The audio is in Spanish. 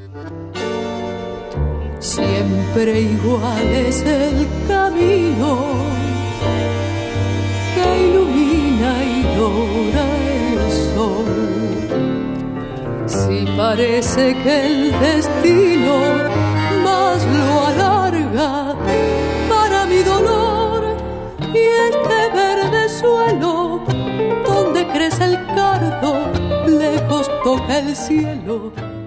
Siempre igual es el camino que ilumina y dora el sol. Si parece que el destino más lo alarga para mi dolor, y este verde suelo donde crece el cardo lejos toca el cielo,